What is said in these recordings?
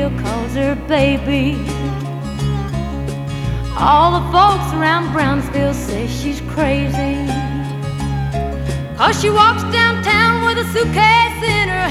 still calls her baby. All the folks around Brownsville say she's crazy, 'cause she walks downtown with a suitcase in her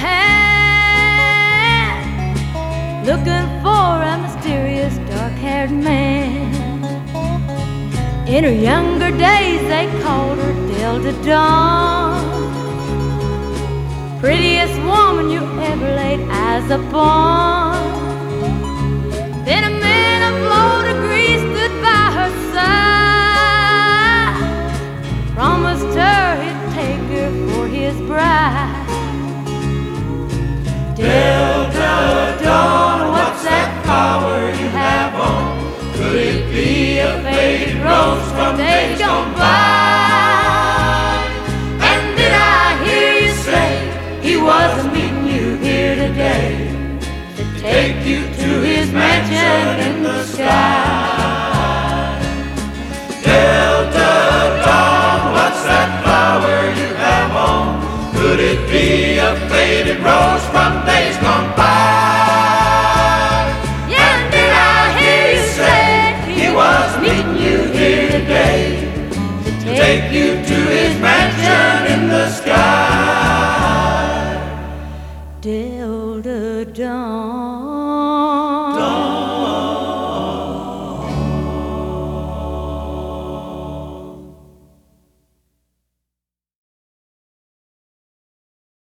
hand, looking for a mysterious dark-haired man. In her younger days they called her Delta Dawn, prettiest woman you ever laid eyes upon. Then a man of Florida Greece stood by her side, promised her he'd take her for his bride. Delta Dawn, what's that flower you have on? Could it be a faded rose from days gone by? And did I hear you say he was meeting you here today to take you to his mansion in the sky? Delta Dawn, what's that flower you have on? Could it be a faded rose from days gone by?